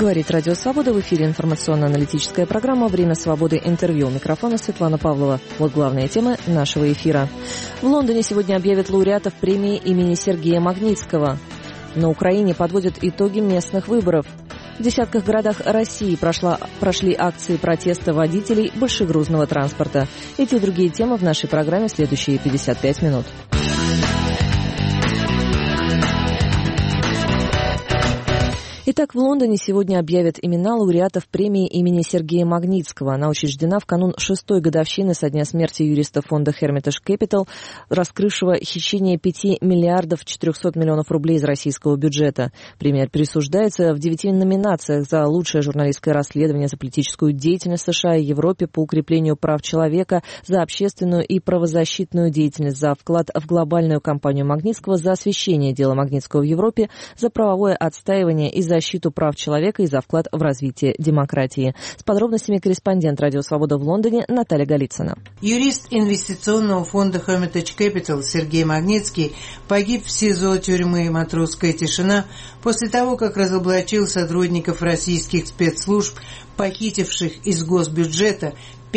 Говорит Радио Свобода, в эфире информационно-аналитическая программа «Время свободы. Интервью». У микрофона Светлана Павлова. Вот главные темы нашего эфира. В Лондоне сегодня объявят лауреатов премии имени Сергея Магнитского. На Украине подводят итоги местных выборов. В десятках городах России прошли акции протеста водителей большегрузного транспорта. Эти и другие темы в нашей программе в следующие 55 минут. Итак, в Лондоне сегодня объявят имена лауреатов премии имени Сергея Магнитского. Она учреждена в канун 6-й годовщины со дня смерти юриста фонда Hermitage Capital, раскрывшего хищение 5 миллиардов 400 миллионов рублей из российского бюджета. Премия присуждается в 9 номинациях: за лучшее журналистское расследование, за политическую деятельность США и Европе по укреплению прав человека, за общественную и правозащитную деятельность, за вклад в глобальную кампанию Магнитского, за освещение дела Магнитского в Европе, за правовое отстаивание и защиту прав человека и за вклад в развитие демократии. С подробностями корреспондент Радио Свобода в Лондоне Наталья Голицына. Юрист инвестиционного фонда Hermitage Capital Сергей Магнитский погиб в СИЗО тюрьмы «Матросская тишина» после того, как разоблачил сотрудников российских спецслужб, похитивших из госбюджета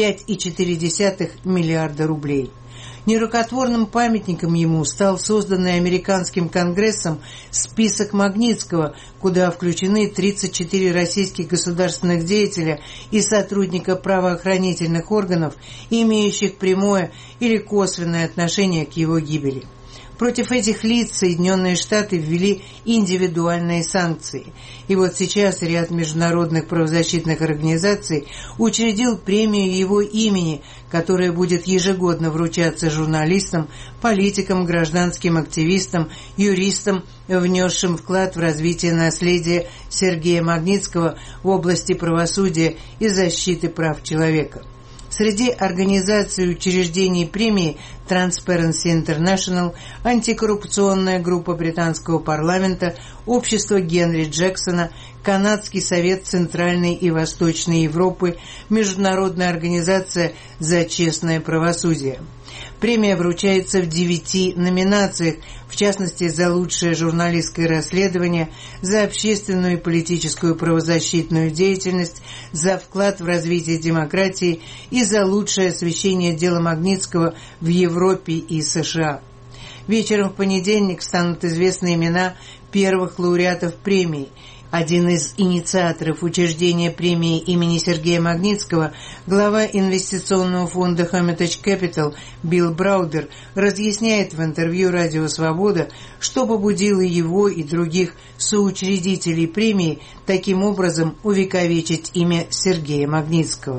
5,4 миллиарда рублей. Нерукотворным памятником ему стал созданный американским Конгрессом список Магнитского, куда включены 34 российских государственных деятеля и сотрудника правоохранительных органов, имеющих прямое или косвенное отношение к его гибели. Против этих лиц Соединенные Штаты ввели индивидуальные санкции. И вот сейчас ряд международных правозащитных организаций учредил премию его имени, которая будет ежегодно вручаться журналистам, политикам, гражданским активистам, юристам, внесшим вклад в развитие наследия Сергея Магнитского в области правосудия и защиты прав человека. Среди организаций и учреждений премии Transparency International, антикоррупционная группа британского парламента, общество Генри Джексона, Канадский совет Центральной и Восточной Европы, Международная организация за честное правосудие. Премия вручается в 9 номинациях, в частности, за лучшее журналистское расследование, за общественную и политическую правозащитную деятельность, за вклад в развитие демократии и за лучшее освещение дела Магнитского в Европе и США. Вечером в понедельник станут известны имена первых лауреатов премии. Один из инициаторов учреждения премии имени Сергея Магнитского, глава инвестиционного фонда Hermitage Capital Билл Браудер, разъясняет в интервью «Радио Свобода», что побудило его и других соучредителей премии таким образом увековечить имя Сергея Магнитского.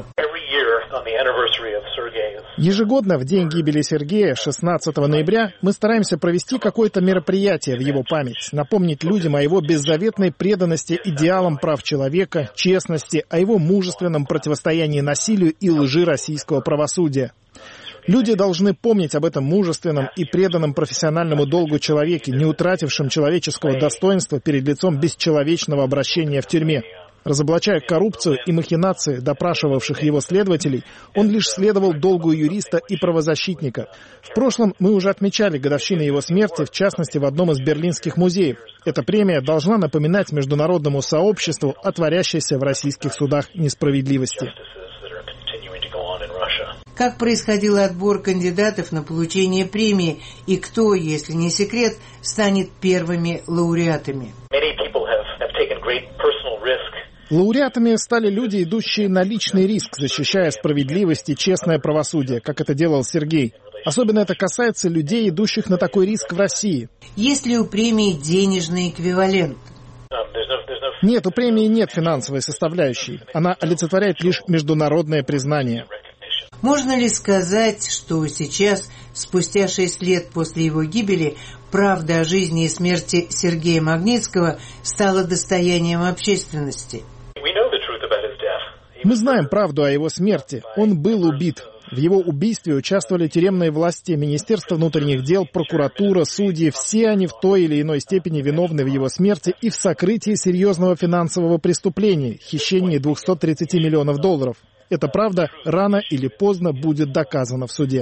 Ежегодно в день гибели Сергея, 16 ноября, мы стараемся провести какое-то мероприятие в его память, напомнить людям о его беззаветной преданности идеалам прав человека, честности, о его мужественном противостоянии насилию и лжи российского правосудия. Люди должны помнить об этом мужественном и преданном профессиональному долгу человеке, не утратившем человеческого достоинства перед лицом бесчеловечного обращения в тюрьме. Разоблачая коррупцию и махинации допрашивавших его следователей, он лишь следовал долгу юриста и правозащитника. В прошлом мы уже отмечали годовщину его смерти, в частности, в одном из берлинских музеев. Эта премия должна напоминать международному сообществу о творящейся в российских судах несправедливости. Как происходил отбор кандидатов на получение премии и кто, если не секрет, станет первыми лауреатами? Лауреатами стали люди, идущие на личный риск, защищая справедливость и честное правосудие, как это делал Сергей. Особенно это касается людей, идущих на такой риск в России. Есть ли у премии денежный эквивалент? Нет, у премии нет финансовой составляющей. Она олицетворяет лишь международное признание. Можно ли сказать, что сейчас, спустя 6 лет после его гибели, правда о жизни и смерти Сергея Магнитского стала достоянием общественности? Мы знаем правду о его смерти. Он был убит. В его убийстве участвовали тюремные власти, Министерство внутренних дел, прокуратура, судьи. Все они в той или иной степени виновны в его смерти и в сокрытии серьезного финансового преступления – хищении 230 миллионов долларов. Эта правда рано или поздно будет доказана в суде.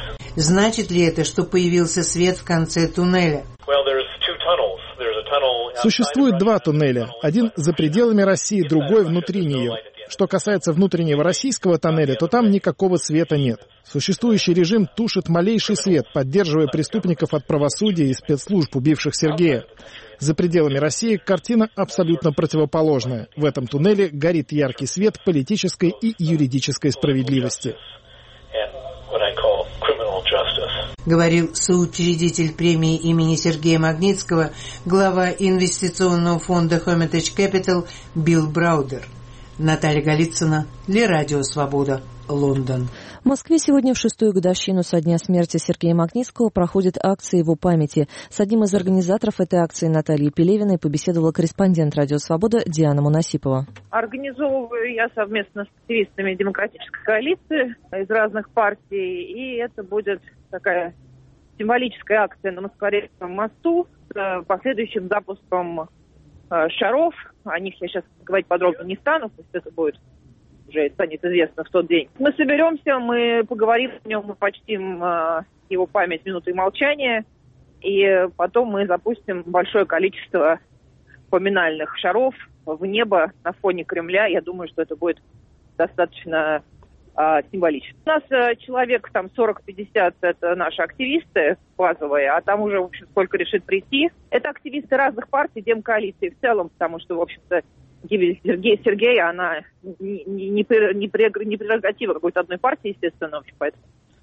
Значит ли это, что появился свет в конце туннеля? Существует два туннеля. Один за пределами России, другой внутри нее. Что касается внутреннего российского тоннеля, то там никакого света нет. Существующий режим тушит малейший свет, поддерживая преступников от правосудия и спецслужб, убивших Сергея. За пределами России картина абсолютно противоположная. В этом туннеле горит яркий свет политической и юридической справедливости. Говорил соучредитель премии имени Сергея Магнитского, глава инвестиционного фонда Hermitage Capital Билл Браудер. Наталья Голицына для Радио Свобода, Лондон. В Москве сегодня в 6-ю годовщину со дня смерти Сергея Магнитского проходит акция его памяти. С одним из организаторов этой акции Натальей Пелевиной побеседовала корреспондент Радио Свобода Диана Мунасипова. Организовываю я совместно с активистами демократической коалиции из разных партий, и это будет такая символическая акция на Москворецком мосту с последующим запуском шаров. О них я сейчас говорить подробно не стану, пусть это будет уже станет известно в тот день. Мы соберемся, мы поговорим о нем, мы почтим его память минутой молчания, и потом мы запустим большое количество поминальных шаров в небо на фоне Кремля. Я думаю, что это будет достаточно символично. У нас человек там 40-50 это наши активисты базовые, а там уже, в общем, сколько решит прийти. Это активисты разных партий, демкоалиции в целом, потому что, в общем-то, гибель Сергея, она не прерогатива какой-то одной партии, естественно, в общем, поэтому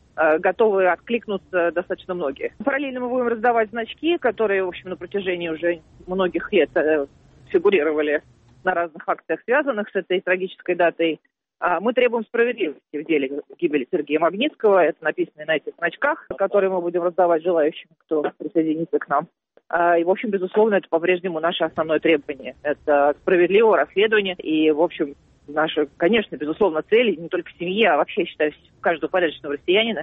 готовы откликнуться достаточно многие. Параллельно мы будем раздавать значки, которые, в общем, на протяжении уже многих лет фигурировали на разных акциях, связанных с этой трагической датой. Мы требуем справедливости в деле гибели Сергея Магнитского. Это написано на этих значках, которые мы будем раздавать желающим, кто присоединится к нам. И, в общем, безусловно, это по-прежнему наше основное требование. Это справедливое расследование. И, в общем, наша, конечно, безусловно, цель не только семьи, а вообще, я считаю, каждого порядочного россиянина,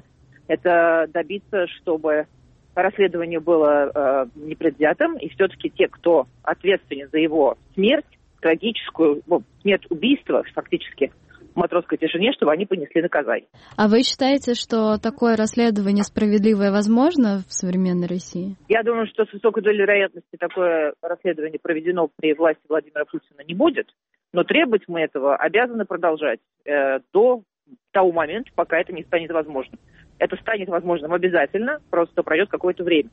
это добиться, чтобы расследование было непредвзятым. И все-таки те, кто ответственен за его смерть, трагическую, смерть, убийство, фактически, в матросской тишине, чтобы они понесли наказание. А вы считаете, что такое расследование справедливое возможно в современной России? Я думаю, что с высокой долей вероятности такое расследование проведено при власти Владимира Путина не будет, но требовать мы этого обязаны продолжать до того момента, пока это не станет возможным. Это станет возможным обязательно, просто пройдет какое-то время.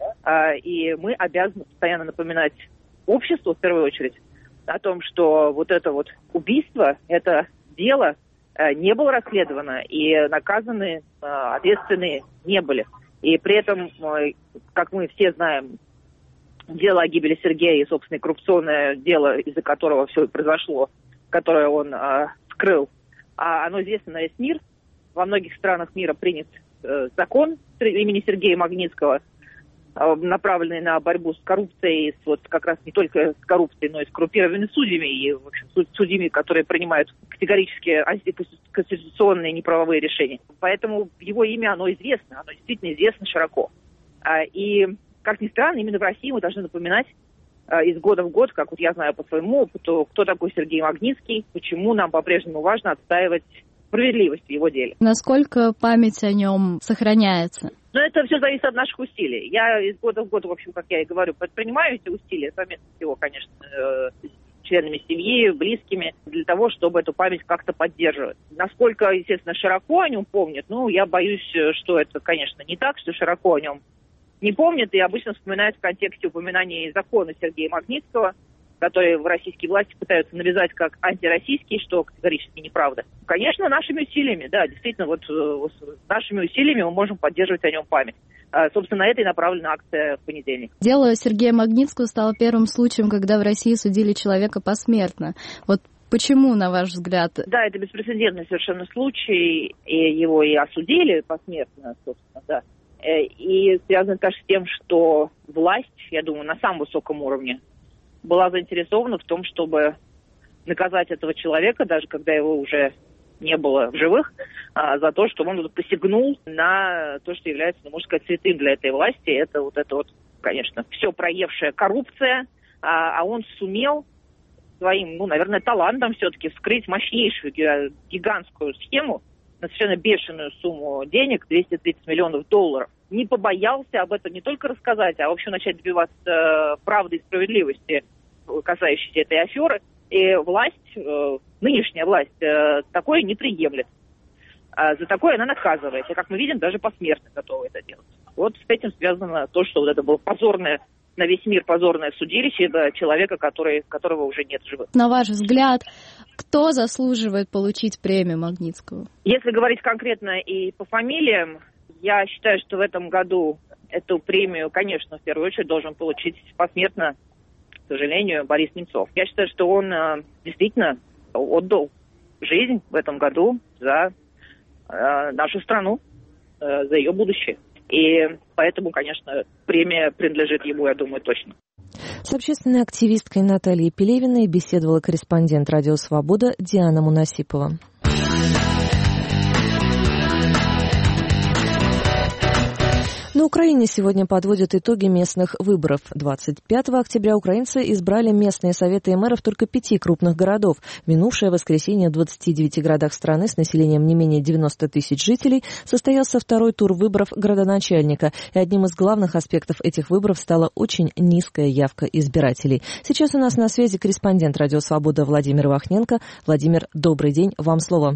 И мы обязаны постоянно напоминать обществу, в первую очередь, о том, что вот это вот убийство, это дело не было расследовано, и наказаны ответственные не были. И при этом, как мы все знаем, дело о гибели Сергея и, собственно, коррупционное дело, из-за которого все произошло, которое он скрыл, оно известно на весь мир. Во многих странах мира принят закон имени Сергея Магнитского, направленный на борьбу с коррупцией, вот как раз не только с коррупцией, но и с коррумпированными судьями, и, в общем, судьями, которые принимают категорически антиконституционные неправовые решения. Поэтому его имя, оно известно, оно действительно известно широко. И, как ни странно, именно в России мы должны напоминать из года в год, как вот я знаю по своему опыту, кто такой Сергей Магнитский, почему нам по-прежнему важно отстаивать справедливость в его деле. Насколько память о нем сохраняется? Но это все зависит от наших усилий. Я из года в год, в общем, как я и говорю, предпринимаю эти усилия, совместно с его, конечно, членами семьи, близкими, для того, чтобы эту память как-то поддерживать. Насколько, естественно, широко о нем помнят, я боюсь, что это, конечно, не так, что широко о нем не помнят, и обычно вспоминают в контексте упоминания закона Сергея Магнитского, которые в российские власти пытаются навязать как антироссийские, что категорически неправда. Конечно, нашими усилиями, да, действительно, вот нашими усилиями мы можем поддерживать о нем память. Собственно, на это и направлена акция в понедельник. Дело Сергея Магнитского стало первым случаем, когда в России судили человека посмертно. Вот почему, на ваш взгляд? Да, это беспрецедентный совершенно случай, и его и осудили посмертно, собственно, да. И связано, конечно, с тем, что власть, я думаю, на самом высоком уровне была заинтересована в том, чтобы наказать этого человека, даже когда его уже не было в живых, за то, что он посягнул на то, что является, можно сказать, святым для этой власти. Это вот, конечно, все проевшая коррупция, а он сумел своим, наверное, талантом все-таки вскрыть мощнейшую гигантскую схему на совершенно бешеную сумму денег, 230 миллионов долларов, не побоялся об этом не только рассказать, а вообще начать добиваться правды и справедливости, касающейся этой аферы. И власть, нынешняя власть, такое не приемлет. За такое она наказывает. И, как мы видим, даже посмертно готова это делать. Вот с этим связано то, что вот это было позорное, на весь мир позорное судилище до человека, которого уже нет в живых. На ваш взгляд, кто заслуживает получить премию Магнитского? Если говорить конкретно и по фамилиям, я считаю, что в этом году эту премию, конечно, в первую очередь должен получить посмертно, к сожалению, Борис Немцов. Я считаю, что он действительно отдал жизнь в этом году за нашу страну, за ее будущее. И поэтому, конечно, премия принадлежит ему, я думаю, точно. С общественной активисткой Натальей Пелевиной беседовала корреспондент «Радио Свобода» Диана Мунасипова. На Украине сегодня подводят итоги местных выборов. 25 октября украинцы избрали местные советы и мэров только 5 крупных городов. В минувшее воскресенье в 29 городах страны с населением не менее 90 тысяч жителей состоялся второй тур выборов градоначальника. И одним из главных аспектов этих выборов стала очень низкая явка избирателей. Сейчас у нас на связи корреспондент «Радио Свобода» Владимир Вахненко. Владимир, добрый день, вам слово.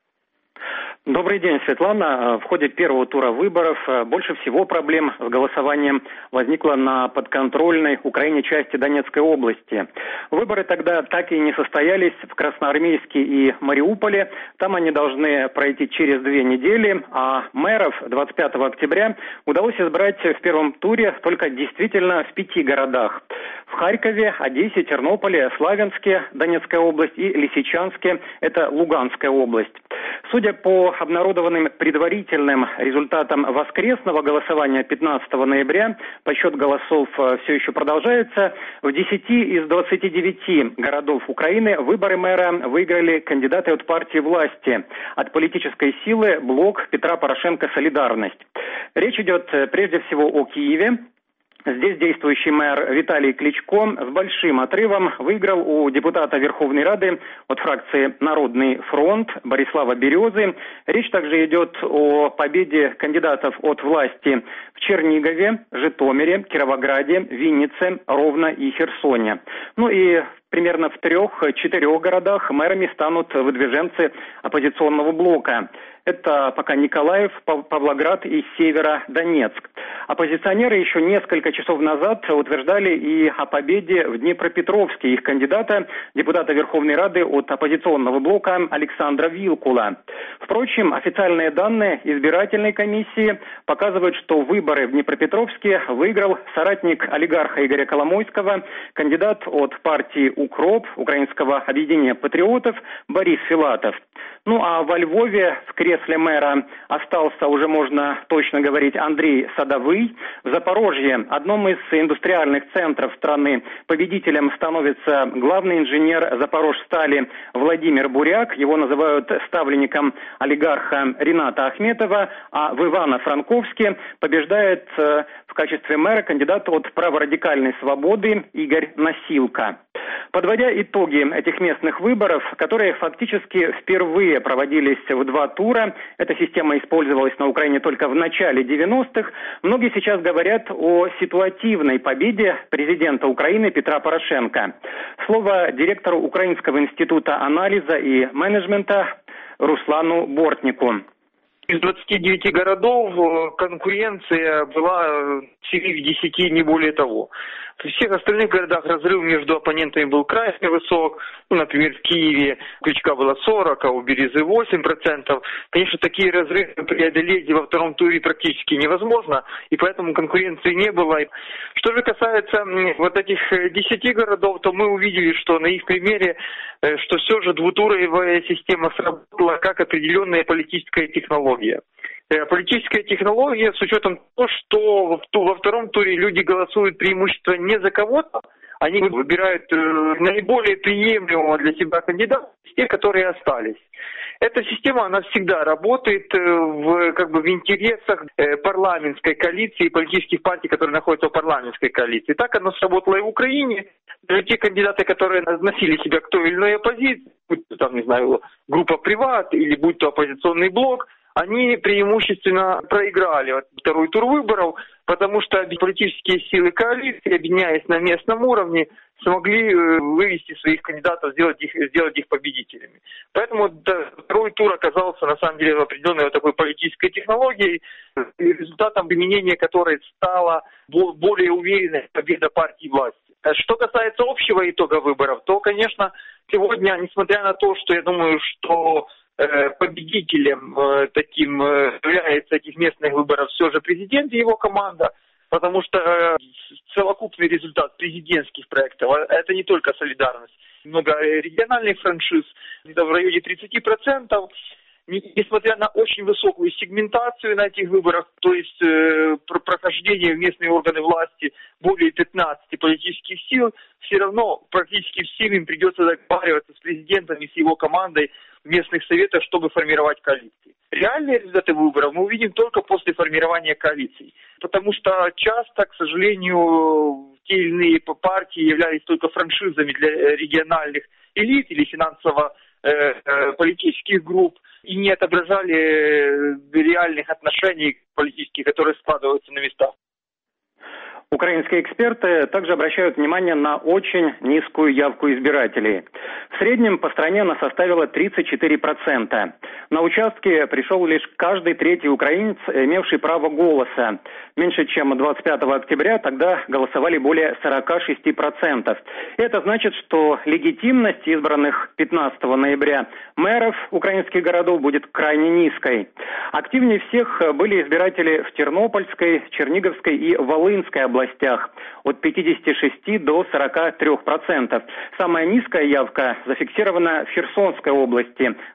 Добрый день, Светлана. В ходе первого тура выборов больше всего проблем с голосованием возникло на подконтрольной Украине части Донецкой области. Выборы тогда так и не состоялись в Красноармейске и Мариуполе. Там они должны пройти через 2 недели, а мэров 25 октября удалось избрать в первом туре только действительно в 5 городах. В Харькове, Одессе, Тернополе, Славянске, Донецкая область, и Лисичанске, это Луганская область. Судя по обнародованным предварительным результатам воскресного голосования 15 ноября, подсчет голосов все еще продолжается. В 10 из 29 городов Украины выборы мэра выиграли кандидаты от партии власти, от политической силы «Блок Петра Порошенко. Солидарность». Речь идет прежде всего о Киеве. Здесь действующий мэр Виталий Кличко с большим отрывом выиграл у депутата Верховной Рады от фракции «Народный фронт» Борислава Березы. Речь также идет о победе кандидатов от власти в Чернигове, Житомире, Кировограде, Виннице, Ровно и Херсоне. Ну и примерно в 3-4 городах мэрами станут выдвиженцы оппозиционного блока. Это пока Николаев, Павлоград и Северодонецк. Оппозиционеры еще несколько часов назад утверждали и о победе в Днепропетровске их кандидата, депутата Верховной Рады от оппозиционного блока Александра Вилкула. Впрочем, официальные данные избирательной комиссии показывают, что выборы в Днепропетровске выиграл соратник олигарха Игоря Коломойского, кандидат от партии «Укроп», Украинского объединения патриотов, Борис Филатов. Ну а во Львове в кресле мэра остался, уже можно точно говорить, Андрей Садовый. В Запорожье, одном из индустриальных центров страны, победителем становится главный инженер Запорожстали Владимир Буряк. Его называют ставленником олигарха Рената Ахметова. А в Ивано-Франковске побеждает в качестве мэра кандидат от праворадикальной свободы Игорь Насилка. Подводя итоги этих местных выборов, которые фактически впервые проводились в 2 тура, эта система использовалась на Украине только в начале 90-х, многие сейчас говорят о ситуативной победе президента Украины Петра Порошенко. Слово директору Украинского института анализа и менеджмента Руслану Бортнику. Из 29 городов конкуренция была 7 в 10, не более того. В всех остальных городах разрыв между оппонентами был крайне высок. Ну, например, в Киеве Кличка было 40, а у Березы 8%. Конечно, такие разрывы преодолеть во втором туре практически невозможно, и поэтому конкуренции не было. Что же касается вот этих 10 городов, то мы увидели, что на их примере, что все же двутуровая система сработала как определенная политическая технология. Политическая технология с учетом того, что во втором туре люди голосуют преимущественно не за кого-то, они выбирают наиболее приемлемого для себя кандидата, те, которые остались. Эта система, она всегда работает в интересах парламентской коалиции и политических партий, которые находятся в парламентской коалиции. Так оно сработало и в Украине. Даже те кандидаты, которые относили себя к той или иной оппозиции, будь то, там, не знаю, группа «Приват» или будь то оппозиционный блок, они преимущественно проиграли второй тур выборов, потому что политические силы коалиции, объединяясь на местном уровне, смогли вывести своих кандидатов, сделать их победителями. Поэтому второй тур оказался на самом деле определенной такой политической технологией, результатом применения которой стала более уверенная победа партии власти. Что касается общего итога выборов, то, конечно, сегодня, несмотря на то, что я думаю, что победителем таким является этих местных выборов все же президент и его команда, потому что совокупный результат президентских проектов – это не только солидарность. Много региональных франшиз, в районе 30%. Несмотря на очень высокую сегментацию на этих выборах, то есть прохождение в местные органы власти более 15 политических сил, все равно практически всем им придется договариваться с президентом и с его командой в местных советах, чтобы формировать коалиции. Реальные результаты выборов мы увидим только после формирования коалиций, потому что часто, к сожалению, те или иные партии являлись только франшизами для региональных элит или финансово-политических групп и не отображали реальных отношений политических, которые складываются на местах. Украинские эксперты также обращают внимание на очень низкую явку избирателей. В среднем по стране она составила 34%. На участке пришел лишь каждый третий украинец, имевший право голоса. Меньше чем 25 октября тогда голосовали более 46%. Это значит, что легитимность избранных 15 ноября мэров украинских городов будет крайне низкой. Активнее всех были избиратели в Тернопольской, Черниговской и Волынской областях. От 56 до 43%. Самая низкая явка зафиксирована в Херсонской области –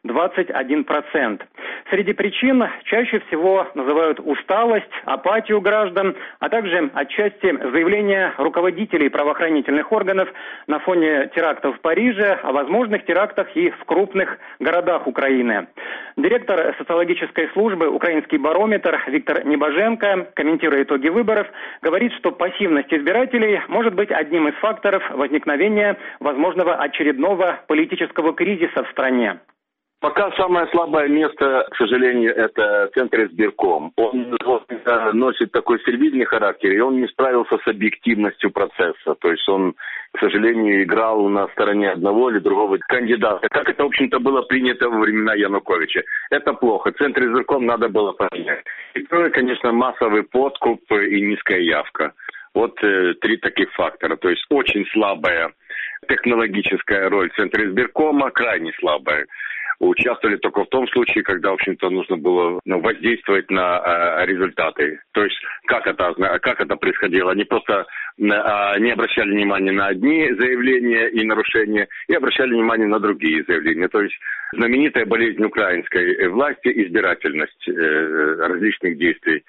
21%. Среди причин чаще всего называют усталость, апатию граждан, а также отчасти заявления руководителей правоохранительных органов на фоне терактов в Париже о возможных терактах и в крупных городах Украины. Директор социологической службы «Украинский барометр» Виктор Небоженко, комментируя итоги выборов, говорит, что пассивность избирателей может быть одним из факторов возникновения возможного очередного политического кризиса в стране. Пока самое слабое место, к сожалению, это Центр избирком. Он носит такой сервильный характер, и он не справился с объективностью процесса. То есть он, к сожалению, играл на стороне одного или другого кандидата. Как это, в общем-то, было принято во времена Януковича. Это плохо. Центр избирком надо было поменять. И второе, конечно, массовый подкуп и низкая явка. Вот три таких фактора. То есть очень слабая технологическая роль Центра избиркома, крайне слабая. Участвовали только в том случае, когда, в общем-то, нужно было воздействовать на результаты. То есть, как это происходило? Они просто не обращали внимания на одни заявления и нарушения, и обращали внимание на другие заявления. То есть, знаменитая болезнь украинской власти – избирательность различных действий.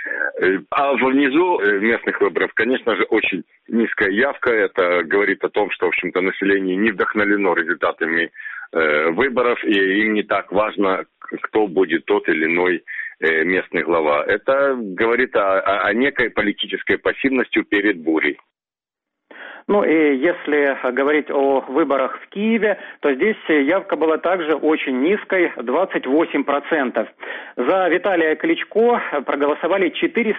А внизу местных выборов, конечно же, очень низкая явка. Это говорит о том, что, в общем-то, население не вдохновлено результатами выборов, и им не так важно, кто будет тот или иной местный глава. Это говорит о некой политической пассивности перед бурей. Ну и если говорить о выборах в Киеве, то здесь явка была также очень низкой, 28%. За Виталия Кличко проголосовали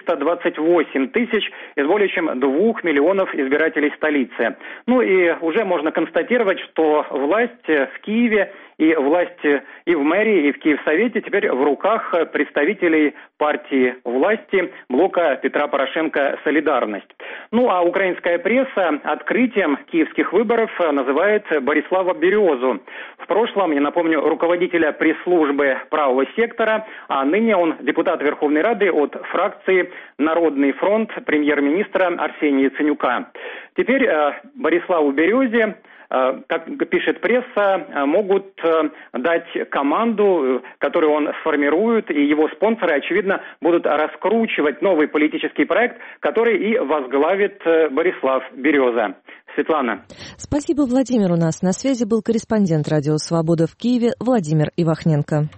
428 тысяч из более чем 2 миллионов избирателей столицы. Ну и уже можно констатировать, что власть в Киеве и власть и в мэрии, и в Киевсовете теперь в руках представителей партии власти блока Петра Порошенко «Солидарность». Ну а украинская пресса открытием киевских выборов называет Борислава Березу. В прошлом, я напомню, руководителя пресс-службы правого сектора, а ныне он депутат Верховной Рады от фракции «Народный фронт» премьер-министра Арсения Яценюка. Теперь Бориславу Березе как пишет пресса, могут дать команду, которую он сформирует, и его спонсоры, очевидно, будут раскручивать новый политический проект, который и возглавит Борислав Береза. Светлана. Спасибо, Владимир. У нас на связи был корреспондент «Радио Свобода» в Киеве Владимир Ивахненко.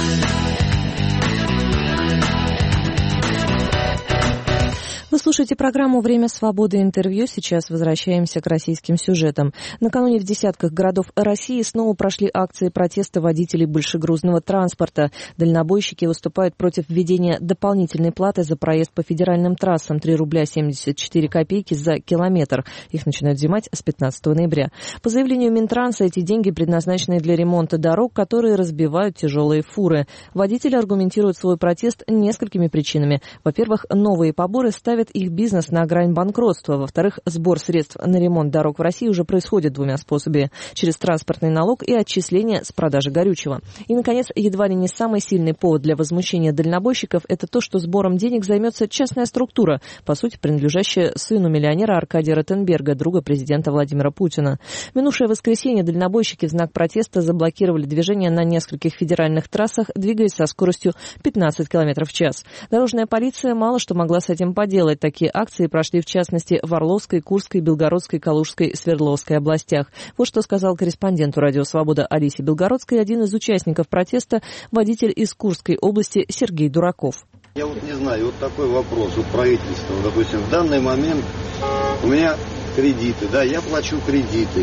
Вы слушаете программу «Время свободы. Интервью». Сейчас возвращаемся к российским сюжетам. Накануне в десятках городов России снова прошли акции протеста водителей большегрузного транспорта. Дальнобойщики выступают против введения дополнительной платы за проезд по федеральным трассам 3 рубля 74 копейки за километр. Их начинают взимать с 15 ноября. По заявлению Минтранса, эти деньги предназначены для ремонта дорог, которые разбивают тяжелые фуры. Водители аргументируют свой протест несколькими причинами. Во-первых, новые поборы ставят их бизнес на грань банкротства. Во-вторых, сбор средств на ремонт дорог в России уже происходит двумя способами: через транспортный налог и отчисления с продажи горючего. И, наконец, едва ли не самый сильный повод для возмущения дальнобойщиков – это то, что сбором денег займется частная структура, по сути, принадлежащая сыну миллионера Аркадия Ротенберга, друга президента Владимира Путина. В минувшее воскресенье дальнобойщики в знак протеста заблокировали движение на нескольких федеральных трассах, двигаясь со скоростью 15 км в час. Дорожная полиция мало что могла с этим поделать. Такие акции прошли, в частности, в Орловской, Курской, Белгородской, Калужской, Свердловской областях. Вот что сказал корреспонденту «Радио Свобода» Алисе Белгородской один из участников протеста, водитель из Курской области Сергей Дураков. Я не знаю, такой вопрос у правительства. Допустим, в данный момент у меня кредиты, я плачу кредиты.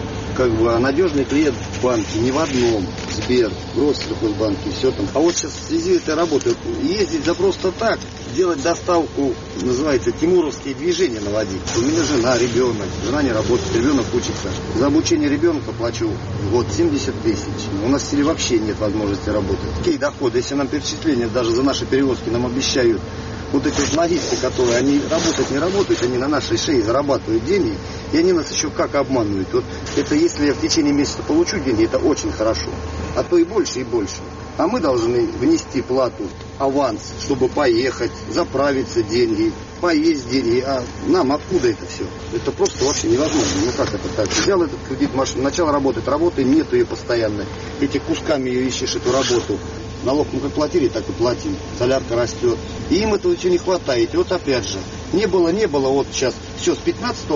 А надежный клиент в банке, не в одном, Сбер, Россельхозбанке, все там. А вот сейчас в связи с этой работой ездить за просто так, делать доставку, называется, тимуровские движения наводить. У меня жена, ребенок, жена не работает, ребенок учится. За обучение ребенка плачу в год 70 тысяч. У нас в селе вообще нет возможности работать. Какие доходы, если нам перечисления даже за наши перевозки нам обещают, вот эти вот логисты, которые, они не работают, они на нашей шее зарабатывают деньги, и они нас еще как обманывают. Вот это если я в течение месяца получу деньги, это очень хорошо. А то и больше, и больше. А мы должны внести плату, аванс, чтобы поехать, заправиться деньги, поесть деньги. А нам откуда это все? Это просто вообще невозможно. Ну как это так? Взял этот кредит, машину, начал работать, работы нету ее постоянно. Эти кусками ее ищешь, эту работу. Налог мы как платили, так и платим. Солярка растет. И им этого все не хватает. И вот опять же, не было, вот сейчас все, с 15-го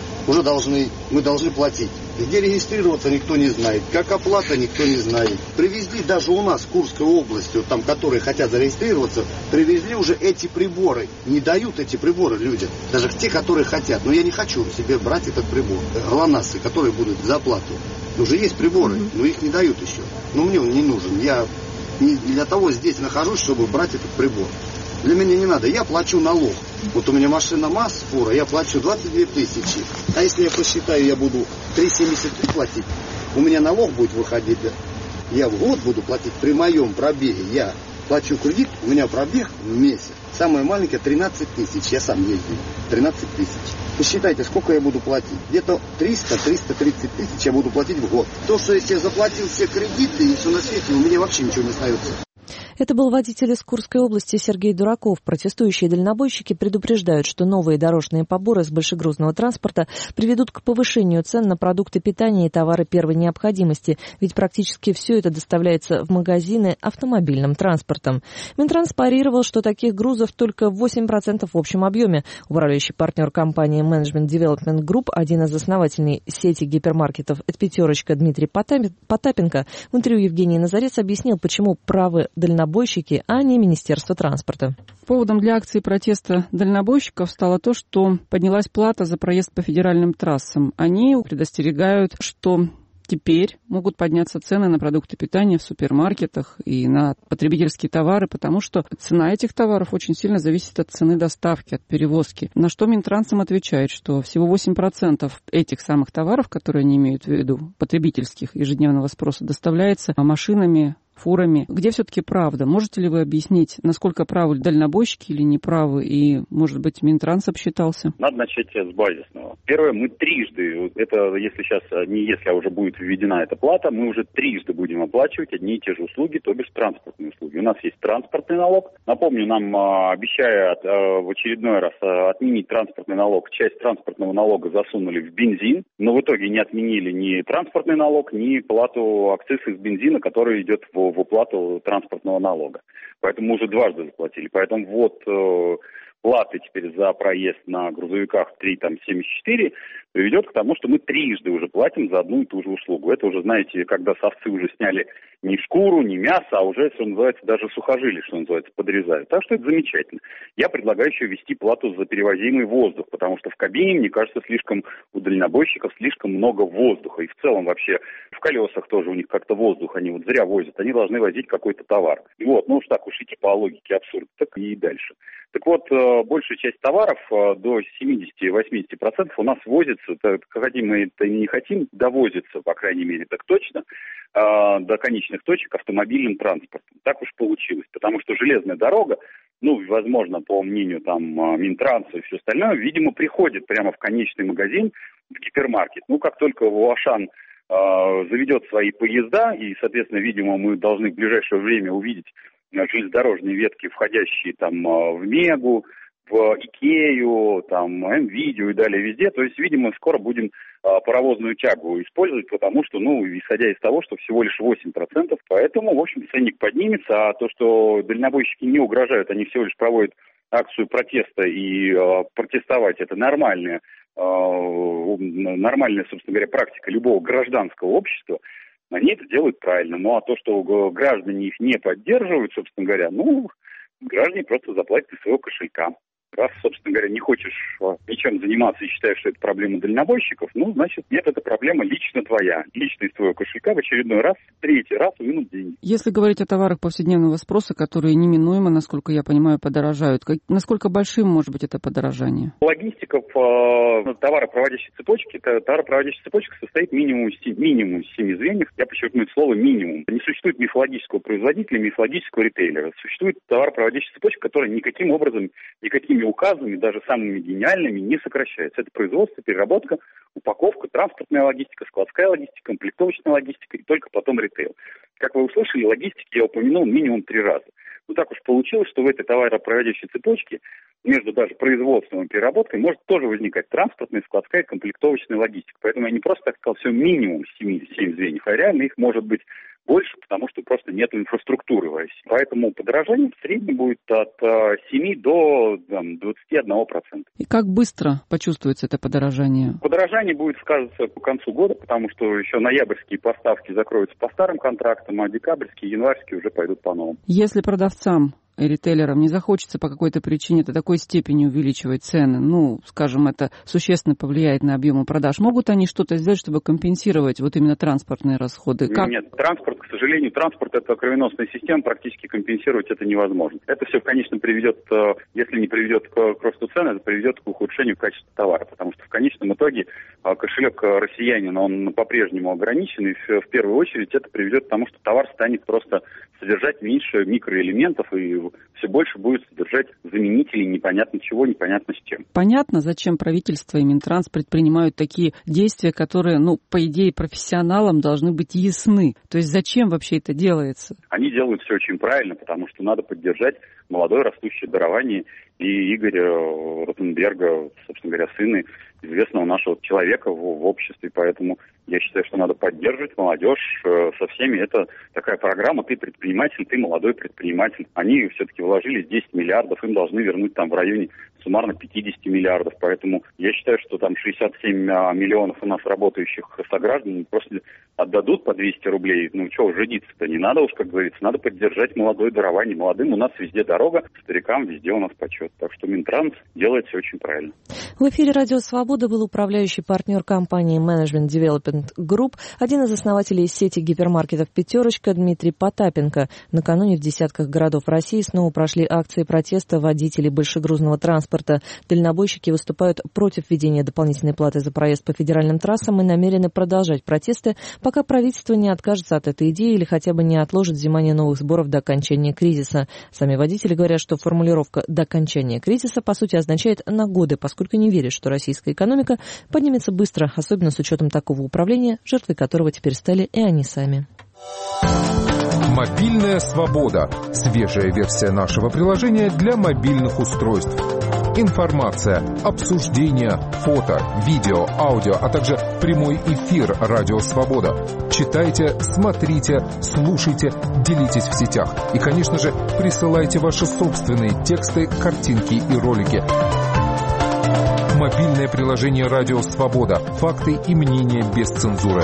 мы должны платить. Где регистрироваться, никто не знает. Как оплата, никто не знает. Привезли даже у нас в Курской области, вот там, которые хотят зарегистрироваться, привезли уже эти приборы. Не дают эти приборы людям. Даже те, которые хотят. Но я не хочу себе брать этот прибор. ГЛОНАССы, которые будут за оплату. Уже есть приборы, но их не дают еще. Но мне он не нужен. Я не для того здесь нахожусь, чтобы брать этот прибор. Для меня не надо. Я плачу налог. Вот у меня машина МАЗ, фура, я плачу 22 тысячи. А если я посчитаю, я буду 3,73 платить, у меня налог будет выходить. Я в год буду платить при моем пробеге. Я плачу кредит, у меня пробег в месяц. Самое маленькое 13 тысяч. Я сам ездил. 13 тысяч. Посчитайте, сколько я буду платить. Где-то 300-330 тысяч я буду платить в год. То, что если я заплатил все кредиты и все на свете, у меня вообще ничего не остается. Это был водитель из Курской области Сергей Дураков. Протестующие дальнобойщики предупреждают, что новые дорожные поборы с большегрузного транспорта приведут к повышению цен на продукты питания и товары первой необходимости, ведь практически все это доставляется в магазины автомобильным транспортом. Минтранс парировал, что таких грузов только 8% в общем объеме. Управляющий партнер компании Management Development Group, один из основателей сети гипермаркетов «Пятерочка» Дмитрий Потапенко, в интервью Евгении Назарец объяснил, почему правы дальнобойщики, а не Министерство транспорта. Поводом для акции протеста дальнобойщиков стало то, что поднялась плата за проезд по федеральным трассам. Они предостерегают, что теперь могут подняться цены на продукты питания в супермаркетах и на потребительские товары, потому что цена этих товаров очень сильно зависит от цены доставки, от перевозки. На что Минтрансом отвечает, что всего 8% этих самых товаров, которые они имеют в виду, потребительских ежедневного спроса, доставляется машинами фурами. Где все-таки правда? Можете ли вы объяснить, насколько правы дальнобойщики или неправы? И, может быть, Минтранс обсчитался? Надо начать с базисного. Первое, мы трижды, это если сейчас, не если, а уже будет введена эта плата, мы уже трижды будем оплачивать одни и те же услуги, то бишь транспортные услуги. У нас есть транспортный налог. Напомню, нам обещают в очередной раз отменить транспортный налог. Часть транспортного налога засунули в бензин, но в итоге не отменили ни транспортный налог, ни плату акциз из бензина, который идет в уплату транспортного налога. Поэтому мы уже дважды заплатили. Поэтому вот платы теперь за проезд на грузовиках 3,74 приведет к тому, что мы трижды уже платим за одну и ту же услугу. Это уже, знаете, когда с овцы уже сняли не шкуру, не мясо, а уже, что называется, даже сухожилие, что называется, подрезают. Так что это замечательно. Я предлагаю еще ввести плату за перевозимый воздух, потому что в кабине, мне кажется, у дальнобойщиков слишком много воздуха. И в целом вообще в колесах тоже у них как-то воздух они вот зря возят. Они должны возить какой-то товар. И вот, ну уж так уж идти по логике абсурд, так и дальше. Так вот, большая часть товаров, до 70-80% у нас возится, хотим мы это или не хотим, довозится, по крайней мере, так точно, до конечных точек автомобильным транспортом. Так уж получилось, потому что железная дорога, ну, возможно, по мнению там Минтранса и все остальное, видимо, приходит прямо в конечный магазин, в гипермаркет. Ну, как только Ашан заведет свои поезда, и, соответственно, видимо, мы должны в ближайшее время увидеть железнодорожные ветки, входящие там в Мегу, в Икею, там, М-Видео и далее везде. То есть, видимо, скоро будем паровозную тягу использовать, потому что, ну, исходя из того, что всего лишь 8%, поэтому, в общем, ценник поднимется, а то, что дальнобойщики не угрожают, они всего лишь проводят акцию протеста, и протестовать это нормальная, собственно говоря, практика любого гражданского общества. Они это делают правильно. Ну, а то, что граждане их не поддерживают, собственно говоря, ну, граждане просто заплатят из своего кошелька. Раз, собственно говоря, не хочешь ничем заниматься и считаешь, что это проблема дальнобойщиков, ну, значит, нет, это проблема лично твоя. Лично из твоего кошелька в очередной раз, третий раз вынут деньги. Если говорить о товарах повседневного спроса, которые неминуемо, насколько я понимаю, подорожают, насколько большим может быть это подорожание? Логистика товаропроводящей цепочки, товаропроводящая цепочка состоит минимум из 7 звеньев. Я подчеркну это слово минимум. Не существует мифологического производителя, мифологического ритейлера. Существует товаропроводящая цепочка, которая никаким образом, никакими указами, даже самыми гениальными, не сокращается. Это производство, переработка, упаковка, транспортная логистика, складская логистика, комплектовочная логистика и только потом ритейл. Как вы услышали, логистики я упомянул минимум 3 раза. Ну так уж получилось, что в этой товаропроводящей цепочке между даже производством и переработкой может тоже возникать транспортная, складская, комплектовочная логистика. Поэтому я не просто так сказал, все минимум 7 звеньев, а реально их может быть больше, потому что просто нет инфраструктуры в России. Поэтому подорожание в среднем будет от 7 до 21%. И как быстро почувствуется это подорожание? Подорожание будет сказываться к концу года, потому что еще ноябрьские поставки закроются по старым контрактам, а декабрьские, январские уже пойдут по новым. Если продавцам и ритейлерам не захочется по какой-то причине до такой степени увеличивать цены, ну, скажем, это существенно повлияет на объемы продаж, могут они что-то сделать, чтобы компенсировать вот именно транспортные расходы? Нет, транспорт, к сожалению, это кровеносная система, практически компенсировать это невозможно. Это все, конечно, приведет, если не приведет к росту цен, это приведет к ухудшению качества товара, потому что в конечном итоге кошелек россиянина, он по-прежнему ограничен, и в первую очередь это приведет к тому, что товар станет просто содержать меньше микроэлементов и все больше будет содержать заменителей непонятно чего, непонятно с чем. Понятно, зачем правительство и Минтранс предпринимают такие действия, которые, ну, по идее, профессионалам должны быть ясны. То есть зачем вообще это делается? Они делают все очень правильно, потому что надо поддержать молодое растущее дарование и Игоря Ротенберга, собственно говоря, сына известного нашего человека в обществе. Поэтому я считаю, что надо поддерживать молодежь со всеми. Это такая программа «Ты предприниматель, ты молодой предприниматель». Они все-таки вложили 10 миллиардов, им должны вернуть там в районе суммарно 50 миллиардов. Поэтому я считаю, что там 67 миллионов у нас работающих сограждан просто отдадут по 200 рублей. Ну, чего жидиться-то не надо уж, как говорится. Надо поддержать молодое дарование. Молодым у нас везде дорога, старикам везде у нас почет. Так что Минтранс делает все очень правильно. В эфире «Радио Свобода» был управляющий партнер компании Management Development Investment Group, один из основателей сети гипермаркетов «Пятерочка» Дмитрий Потапенко. Накануне в десятках городов России снова прошли акции протеста водителей большегрузного транспорта. Дальнобойщики выступают против введения дополнительной платы за проезд по федеральным трассам и намерены продолжать протесты, пока правительство не откажется от этой идеи или хотя бы не отложит взимание новых сборов до окончания кризиса. Сами водители говорят, что формулировка «до окончания кризиса» по сути означает «на годы», поскольку не верят, что российская экономика поднимется быстро, особенно с учетом такого управления, жертвой которого теперь стали и они сами. Мобильная свобода. Свежая версия нашего приложения для мобильных устройств. Информация, обсуждения, фото, видео, аудио, а также прямой эфир «Радио Свобода». Читайте, смотрите, слушайте, делитесь в сетях. И, конечно же, присылайте ваши собственные тексты, картинки и ролики. Мобильное приложение «Радио Свобода». Факты и мнения без цензуры.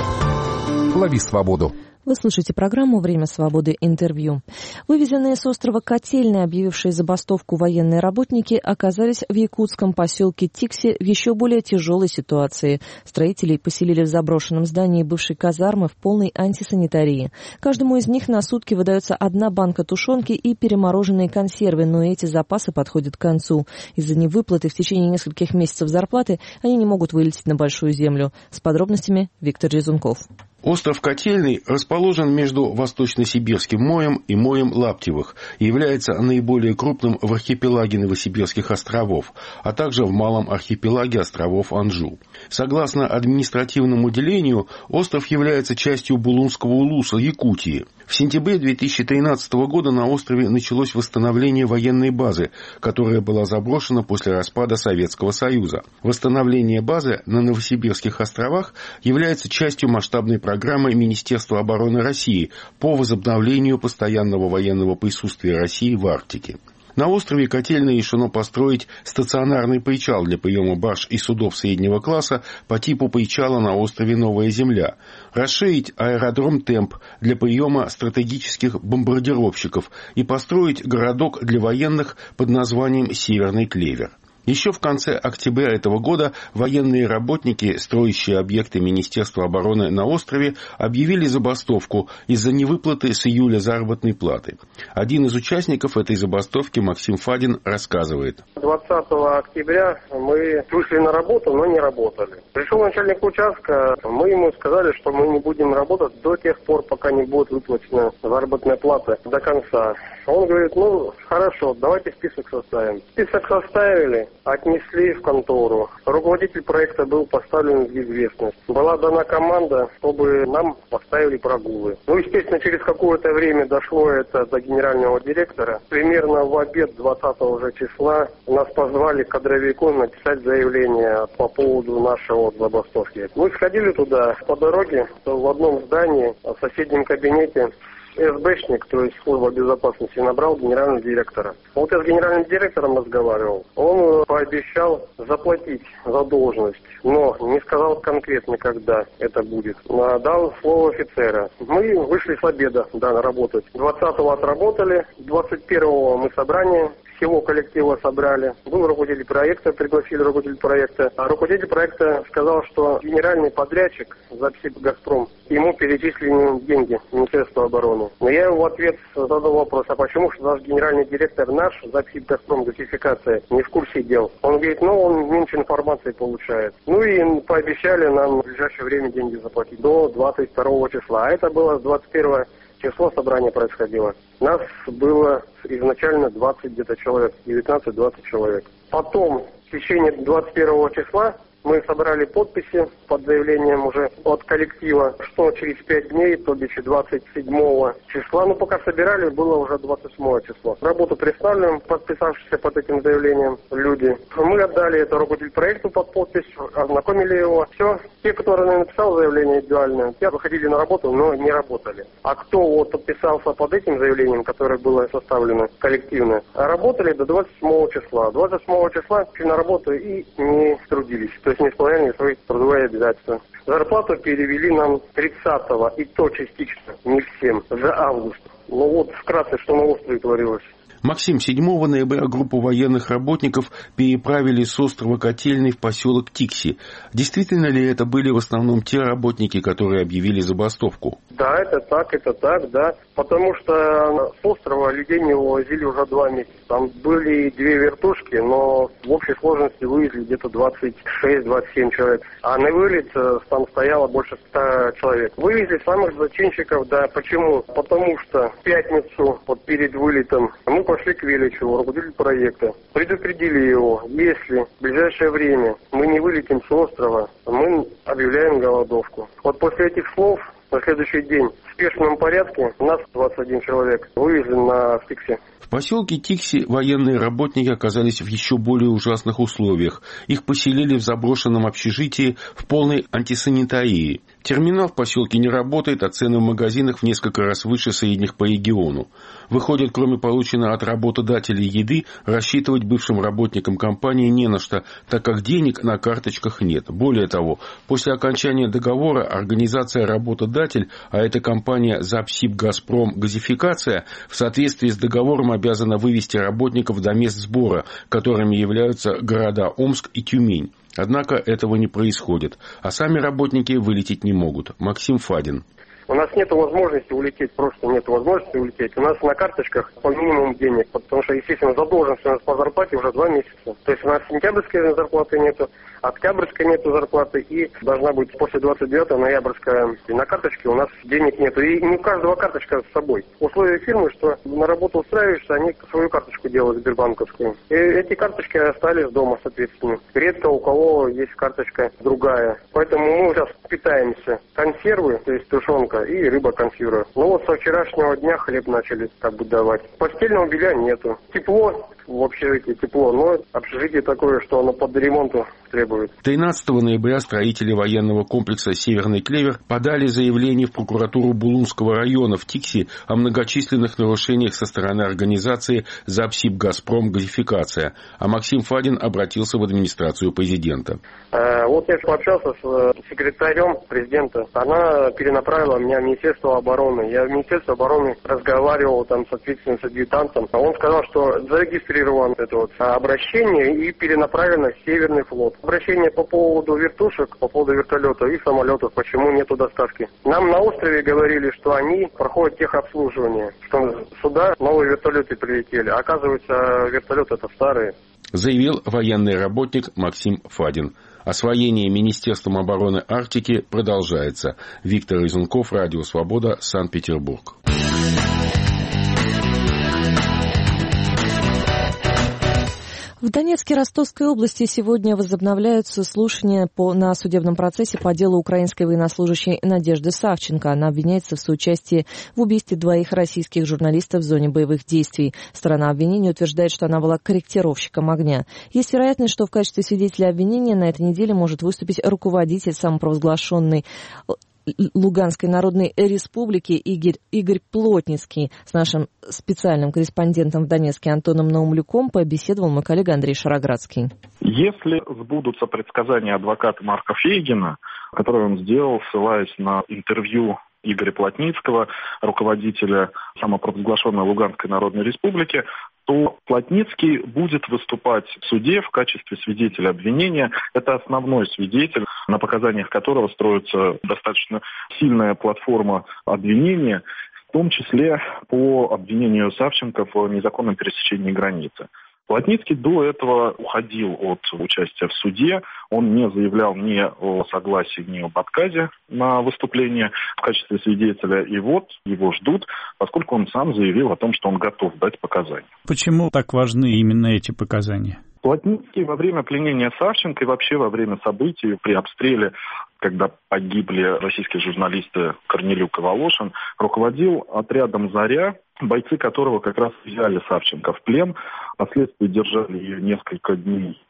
Лови свободу. Вы слушаете программу «Время свободы. Интервью». Вывезенные с острова Котельный, объявившие забастовку военные работники, оказались в якутском поселке Тикси в еще более тяжелой ситуации. Строителей поселили в заброшенном здании бывшей казармы в полной антисанитарии. Каждому из них на сутки выдается 1 банка тушенки и перемороженные консервы, но эти запасы подходят к концу. Из-за невыплаты в течение нескольких месяцев зарплаты они не могут вылететь на Большую Землю. С подробностями Виктор Резунков. Остров Котельный расположен между Восточно-Сибирским морем и морем Лаптевых и является наиболее крупным в архипелаге Новосибирских островов, а также в малом архипелаге островов Анжу. Согласно административному делению, остров является частью Булунского улуса Якутии. В сентябре 2013 года на острове началось восстановление военной базы, которая была заброшена после распада Советского Союза. Восстановление базы на Новосибирских островах является частью масштабной программы Министерства обороны России по возобновлению постоянного военного присутствия России в Арктике. На острове Котельный решено построить стационарный причал для приема барж и судов среднего класса по типу причала на острове Новая Земля, расширить аэродром «Темп» для приема стратегических бомбардировщиков и построить городок для военных под названием «Северный Клевер». Еще в конце октября этого года военные работники, строящие объекты Министерства обороны на острове, объявили забастовку из-за невыплаты с июля заработной платы. Один из участников этой забастовки, Максим Фадин, рассказывает. 20 октября мы вышли на работу, но не работали. Пришел начальник участка, мы ему сказали, что мы не будем работать до тех пор, пока не будет выплачена заработная плата до конца. Он говорит, хорошо, давайте список составим. Список составили, отнесли в контору. Руководитель проекта был поставлен в известность. Была дана команда, чтобы нам поставили прогулы. Естественно, через какое-то время дошло это до генерального директора. Примерно в обед 20 уже числа нас позвали к кадровику написать заявление по поводу нашего забастовки. Мы сходили туда по дороге, в одном здании, в соседнем кабинете. СБшник, то есть служба безопасности, набрал генерального директора. Вот я с генеральным директором разговаривал. Он пообещал заплатить за должность, но не сказал конкретно, когда это будет. Дал слово офицера. Мы вышли с обеда, на работу. 20-го отработали, 21-го мы собрание всего коллектива собрали. Был руководитель проекта, пригласили руководителя проекта. А руководитель проекта сказал, что генеральный подрядчик ЗАПСИП «Газпром», ему перечислили деньги Министерства обороны. Но я ему в ответ задал вопрос, а почему же наш генеральный директор, наш ЗАПСИП «Газпром», газификация, не в курсе дел? Он говорит, он меньше информации получает. И пообещали нам в ближайшее время деньги заплатить до 22 числа. А это было с 21 число собрания происходило. Нас было изначально 20 где-то человек, 19-20 человек. Потом в течение 21 числа мы собрали подписи под заявлением уже от коллектива, что через 5 дней, то бишь 27 числа, пока собирали, было уже 28 число. Работу представляем, подписавшиеся под этим заявлением люди. Мы отдали это руководителю проекту под подпись, ознакомили его. Все, те, которые написал заявление индивидуальное, те выходили на работу, но не работали. А кто подписался под этим заявлением, которое было составлено коллективно, работали до 27 числа. 28 числа пришли на работу и не трудились. То есть не исполняли свои трудовые обязательства. Зарплату перевели нам 30-го, и то частично, не всем, за август. Вкратце, что на острове творилось. Максим, 7 ноября группу военных работников переправили с острова Котельный в поселок Тикси. Действительно ли это были в основном те работники, которые объявили забастовку? Да, это так, да. Потому что с острова людей не вывозили уже 2 месяца. Там были 2 вертушки, но в общей сложности вывезли где-то 26-27 человек. А на вылет там стояло больше 100 человек. Вывезли самых зачинщиков, да. Почему? Потому что в пятницу, перед вылетом, мы пошли к Величеву, руководителю проекта. Предупредили его, если в ближайшее время мы не вылетим с острова, мы объявляем голодовку. После этих слов на следующий день в спешном порядке нас 21 человек вывезли на Тикси. В поселке Тикси военные работники оказались в еще более ужасных условиях. Их поселили в заброшенном общежитии в полной антисанитарии. Терминал в поселке не работает, а цены в магазинах в несколько раз выше средних по региону. Выходит, кроме полученной от работодателей еды, рассчитывать бывшим работникам компании не на что, так как денег на карточках нет. Более того, после окончания договора организация «Работодатель», а это компания «Запсиб-Газпром Газификация», в соответствии с договором обязана вывести работников до мест сбора, которыми являются города Омск и Тюмень. Однако этого не происходит, а сами работники вылететь не могут. Максим Фадин. У нас нет возможности улететь, просто нет возможности улететь. У нас на карточках по минимуму денег, потому что, естественно, задолженность у нас по зарплате уже 2 месяца. То есть у нас сентябрьской зарплаты нету, октябрьской нету зарплаты, и должна быть после 29 ноябрьская. И на карточке у нас денег нету. И не у каждого карточка с собой. Условия фирмы, что на работу устраиваешься, они свою карточку делают, сбербанковскую. И эти карточки остались дома, соответственно. Редко у кого есть карточка другая. Поэтому мы сейчас питаемся консервы, то есть тушенка, и рыба-консервы. Со вчерашнего дня хлеб начали давать. Постельного белья нету. Тепло в общежитии, тепло, но общежитие такое, что оно под ремонту требует. 13 ноября строители военного комплекса «Северный клевер» подали заявление в прокуратуру Булунского района в Тикси о многочисленных нарушениях со стороны организации «Запсиб-Газпром Газификация», а Максим Фадин обратился в администрацию президента. Я пообщался с секретарем президента. Она перенаправила меня в Министерство обороны. Я в Министерство обороны разговаривал соответственно, с адъютантом. Он сказал, что зарегистрирован это обращение и перенаправлено в Северный флот. Обращение по поводу вертушек, по поводу вертолетов и самолетов, почему нету доставки. Нам на острове говорили, что они проходят техобслуживание, что сюда новые вертолеты прилетели. А оказывается, вертолеты это старые. Заявил военный работник Максим Фадин. Освоение Министерством обороны Арктики продолжается. Виктор Изунков, Радио Свобода, Санкт-Петербург. В Донецкой и Ростовской области сегодня возобновляются слушания на судебном процессе по делу украинской военнослужащей Надежды Савченко. Она обвиняется в соучастии в убийстве 2 российских журналистов в зоне боевых действий. Сторона обвинения утверждает, что она была корректировщиком огня. Есть вероятность, что в качестве свидетеля обвинения на этой неделе может выступить руководитель самопровозглашенной Луганской Народной Республики Игорь Плотницкий. С нашим специальным корреспондентом в Донецке Антоном Наумлюком побеседовал мой коллега Андрей Шароградский. Если сбудутся предсказания адвоката Марка Фейгина, которые он сделал, ссылаясь на интервью Игоря Плотницкого, руководителя самопровозглашенной Луганской Народной Республики, то Плотницкий будет выступать в суде в качестве свидетеля обвинения. Это основной свидетель, на показаниях которого строится достаточно сильная платформа обвинения, в том числе по обвинению Савченко в незаконном пересечении границы. Плотницкий до этого уходил от участия в суде, он не заявлял ни о согласии, ни об отказе на выступление в качестве свидетеля. И вот его ждут, поскольку он сам заявил о том, что он готов дать показания. Почему так важны именно эти показания? Плотницкий во время пленения Савченко и вообще во время событий при обстреле, когда погибли российские журналисты Корнелюк и Волошин, руководил отрядом «Заря», бойцы которого как раз взяли Савченко в плен, впоследствии держали ее несколько дней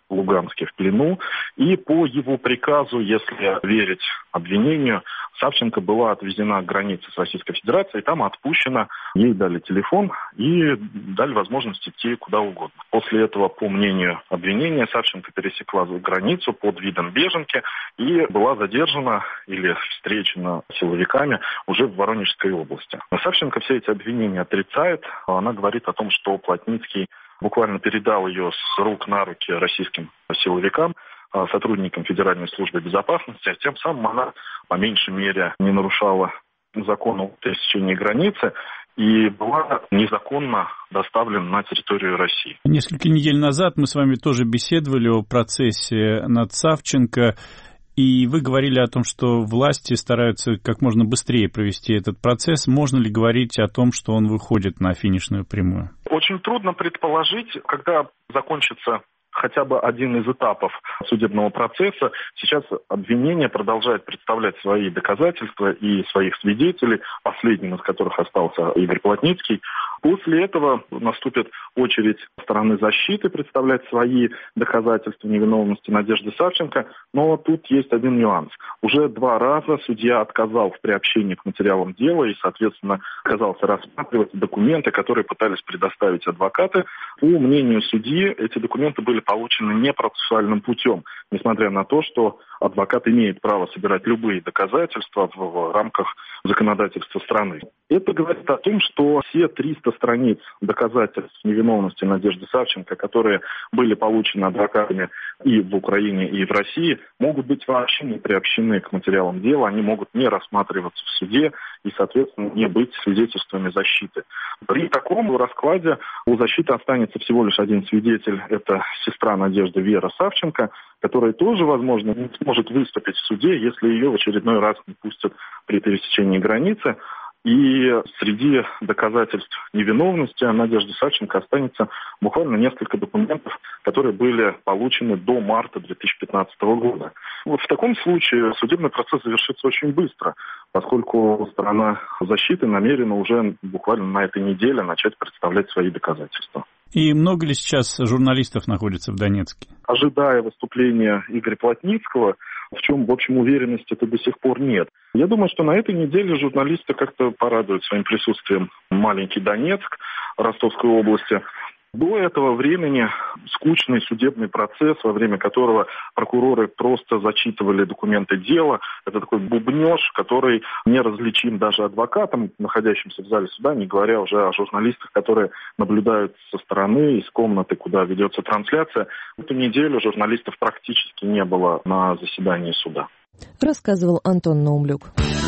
Луганске в плену. И по его приказу, если верить обвинению, Савченко была отвезена к границе с Российской Федерацией, и там отпущена, ей дали телефон и дали возможность идти куда угодно. После этого, по мнению обвинения, Савченко пересекла границу под видом беженки и была задержана или встречена силовиками уже в Воронежской области. Но Савченко все эти обвинения отрицает. Она говорит о том, что Плотницкий буквально передал ее с рук на руки российским силовикам, сотрудникам Федеральной службы безопасности, а тем самым она, по меньшей мере, не нарушала закон о пересечении границы и была незаконно доставлена на территорию России. Несколько недель назад мы с вами тоже беседовали о процессе над Савченко, и вы говорили о том, что власти стараются как можно быстрее провести этот процесс. Можно ли говорить о том, что он выходит на финишную прямую? Очень трудно предположить, когда закончится хотя бы один из этапов судебного процесса. Сейчас обвинение продолжает представлять свои доказательства и своих свидетелей, последним из которых остался Игорь Плотницкий. После этого наступит очередь стороны защиты представлять свои доказательства невиновности Надежды Савченко. Но тут есть один нюанс. Уже 2 раза судья отказал в приобщении к материалам дела и, соответственно, отказался рассматривать документы, которые пытались предоставить адвокаты. По мнению судьи, эти документы были получены непроцессуальным путем, несмотря на то, что адвокат имеет право собирать любые доказательства в рамках законодательства страны. Это говорит о том, что все 300 страниц доказательств невиновности Надежды Савченко, которые были получены адвокатами и в Украине, и в России, могут быть вообще не приобщены к материалам дела, они могут не рассматриваться в суде и, соответственно, не быть свидетельствами защиты. При таком раскладе у защиты останется всего лишь один свидетель, это сестра Надежды Вера Савченко, которая тоже, возможно, не сможет выступить в суде, если ее в очередной раз не пустят при пересечении границы. И среди доказательств невиновности Надежды Савченко останется буквально несколько документов, которые были получены до марта 2015 года. Вот в таком случае судебный процесс завершится очень быстро, поскольку сторона защиты намерена уже буквально на этой неделе начать представлять свои доказательства. И много ли сейчас журналистов находится в Донецке? Ожидая выступления Игоря Плотницкого, в чем, в общем, уверенности-то до сих пор нет. Я думаю, что на этой неделе журналисты как-то порадуют своим присутствием маленький Донецк Ростовской области. До этого времени скучный судебный процесс, во время которого прокуроры просто зачитывали документы дела. Это такой бубнёж, который не различим даже адвокатам, находящимся в зале суда, не говоря уже о журналистах, которые наблюдают со стороны, из комнаты, куда ведется трансляция. В эту неделю журналистов практически не было на заседании суда. Рассказывал Антон Наумлюк.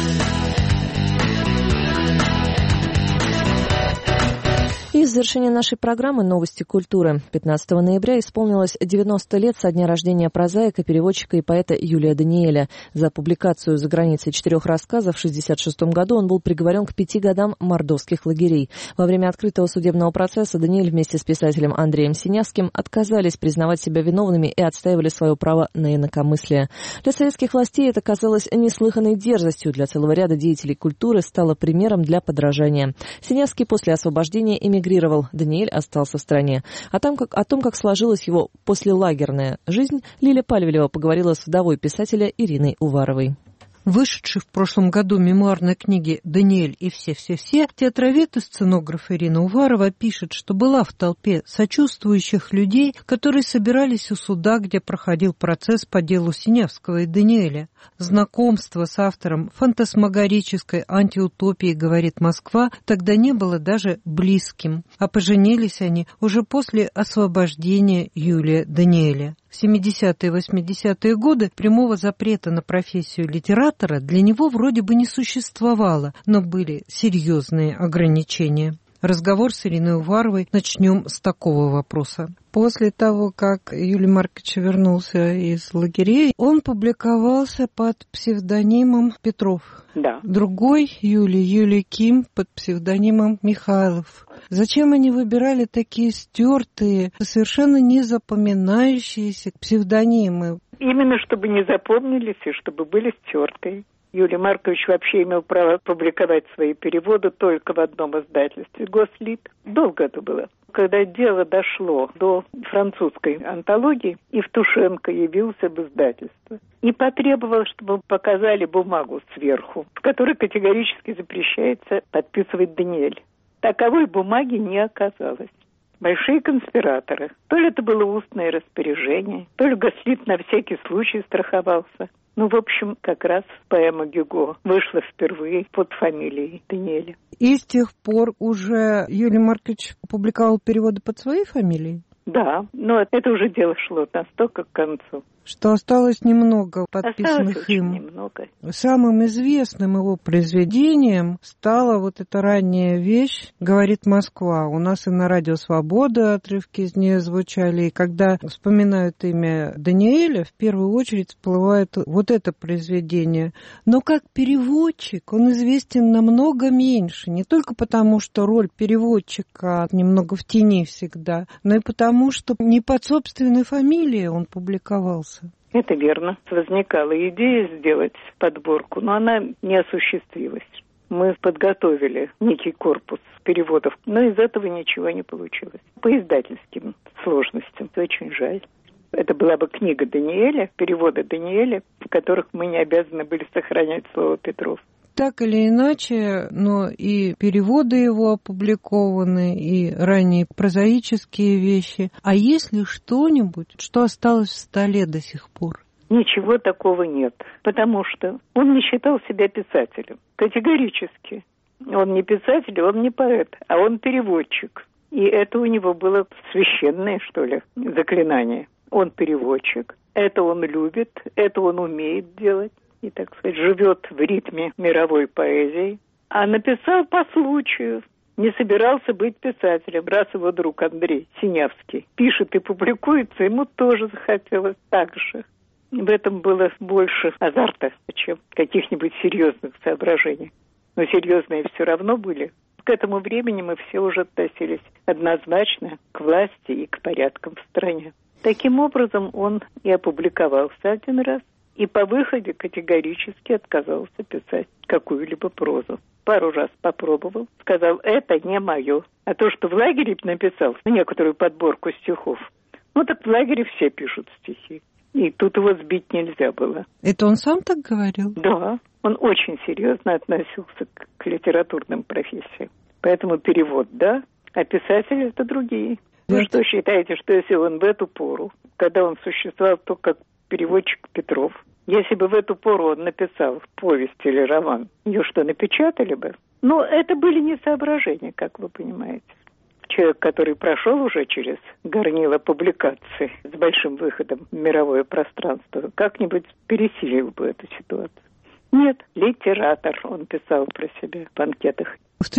И в завершение нашей программы «Новости культуры». 15 ноября исполнилось 90 лет со дня рождения прозаика, переводчика и поэта Юлия Даниэля. За публикацию за границей 4 рассказов в 1966 году он был приговорен к 5 годам мордовских лагерей. Во время открытого судебного процесса Даниэль вместе с писателем Андреем Синявским отказались признавать себя виновными и отстаивали свое право на инакомыслие. Для советских властей это казалось неслыханной дерзостью. Для целого ряда деятелей культуры стало примером для подражания. Синявский после освобождения эмигрировал. Даниэль остался в стране. О том, как сложилась его послелагерная жизнь, Лиля Пальвелева поговорила с вдовой писателя Ириной Уваровой. Вышедший в прошлом году мемуарной книги «Даниэль и все-все-все», театровед и сценограф Ирина Уварова пишет, что была в толпе сочувствующих людей, которые собирались у суда, где проходил процесс по делу Синявского и Даниэля. Знакомство с автором фантасмагорической антиутопии, говорит Москва, тогда не было даже близким, а поженились они уже после освобождения Юлия Даниэля. В 70-е и 80-е годы прямого запрета на профессию литератора для него вроде бы не существовало, но были серьезные ограничения. Разговор с Ириной Уваровой начнем с такого вопроса. После того, как Юлий Маркович вернулся из лагерей, он публиковался под псевдонимом Петров. Да. Другой Юлий Ким под псевдонимом Михайлов. Зачем они выбирали такие стертые, совершенно не запоминающиеся псевдонимы? Именно чтобы не запомнились и чтобы были стертые. Юлий Маркович вообще имел право публиковать свои переводы только в одном издательстве, Гослит. Долго это было. Когда дело дошло до французской антологии, Евтушенко явился в издательство и потребовал, чтобы показали бумагу сверху, в которой категорически запрещается подписывать Даниэль. Таковой бумаги не оказалось. Большие конспираторы. То ли это было устное распоряжение, то ли Гослит на всякий случай страховался. Ну, в общем, как раз поэма Гюго вышла впервые под фамилией Даниэля. И с тех пор уже Юлий Маркович публиковал переводы под своей фамилией? Да, но это уже дело шло настолько к концу, что осталось немного подписанных осталось им. очень немного. Самым известным его произведением стала вот эта ранняя вещь «Говорит Москва». У нас и на радио «Свобода» отрывки из нее звучали. И когда вспоминают имя Даниэля, в первую очередь всплывает вот это произведение. Но как переводчик он известен намного меньше. Не только потому, что роль переводчика немного в тени всегда, но и потому, что не под собственной фамилией он публиковался. Это верно. Возникала идея сделать подборку, но она не осуществилась. Мы подготовили некий корпус переводов, но из этого ничего не получилось. По издательским сложностям. Очень жаль. Это была бы книга Даниэля, переводы Даниэля, в которых мы не обязаны были сохранять слово Петров. Так или иначе, но и переводы его опубликованы, и ранние прозаические вещи. А есть ли что-нибудь, что осталось в столе до сих пор? Ничего такого нет, потому что он не считал себя писателем. Категорически. Он не писатель, он не поэт, а он переводчик. И это у него было священное, что ли, заклинание. Он переводчик, это он любит, это он умеет делать. И, так сказать, живет в ритме мировой поэзии, а написал по случаю. Не собирался быть писателем. Раз его друг Андрей Синявский пишет и публикуется, ему тоже захотелось так же. В этом было больше азарта, чем каких-нибудь серьезных соображений. Но серьезные все равно были. К этому времени мы все уже относились однозначно к власти и к порядкам в стране. Таким образом, он и опубликовался один раз, и по выходе категорически отказался писать какую-либо прозу. Пару раз попробовал, сказал, это не мое. А то, что в лагере написал некоторую подборку стихов, ну так в лагере все пишут стихи. И тут его сбить нельзя было. Это он сам так говорил? Да, он очень серьезно относился к литературным профессиям. Поэтому перевод, да, а писатели это другие. Вы что считаете, что если он в эту пору, когда он существовал только как переводчик Петров, если бы в эту пору он написал повесть или роман, ее что, напечатали бы? Но это были не соображения, как вы понимаете. Человек, который прошел уже через горнило публикации с большим выходом в мировое пространство, как-нибудь пересилил бы эту ситуацию. Нет, литератор, он писал про себя в анкетах. В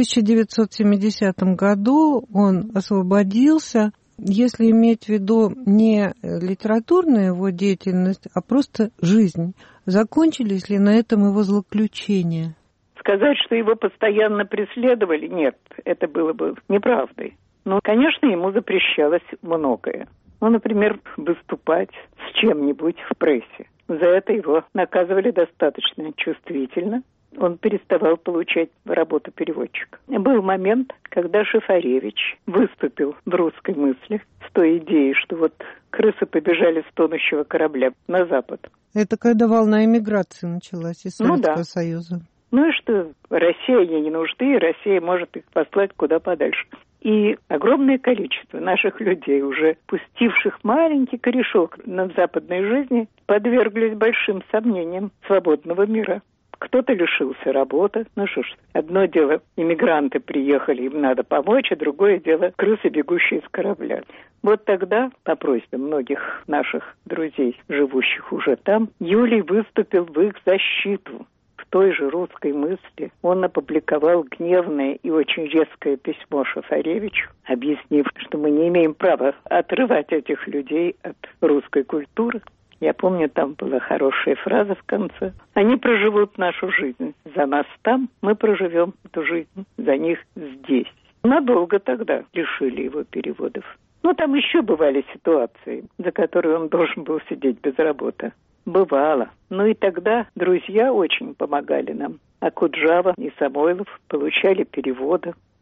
1970 году он освободился. Если иметь в виду не литературную его деятельность, а просто жизнь, закончились ли на этом его злоключения? Сказать, что его постоянно преследовали, нет, это было бы неправдой. Но, конечно, ему запрещалось многое. Ну, например, выступать с чем-нибудь в прессе. За это его наказывали достаточно чувствительно. Он переставал получать работу переводчика. Был момент, когда Шафаревич выступил в «Русской мысли» с той идеей, что вот крысы побежали с тонущего корабля на запад. Это когда волна эмиграции началась из Советского Союза. Ну и что, Россия ей не нужны, и Россия может их послать куда подальше. И огромное количество наших людей, уже пустивших маленький корешок над западной жизни, подверглись большим сомнениям свободного мира. Кто-то лишился работы. Ну что ж, одно дело, иммигранты приехали, им надо помочь, а другое дело, крысы, бегущие с корабля. Вот тогда, по просьбе многих наших друзей, живущих уже там, Юлий выступил в их защиту. В той же «Русской мысли» он опубликовал гневное и очень резкое письмо Шафаревичу, объяснив, что мы не имеем права отрывать этих людей от русской культуры. Я помню, там была хорошая фраза в конце. Они проживут нашу жизнь за нас там, мы проживем эту жизнь за них здесь. Надолго тогда лишили его переводов. Но там еще бывали ситуации, за которые он должен был сидеть без работы. Бывало. Ну и тогда друзья очень помогали нам. А Куджава и Самойлов получали переводы.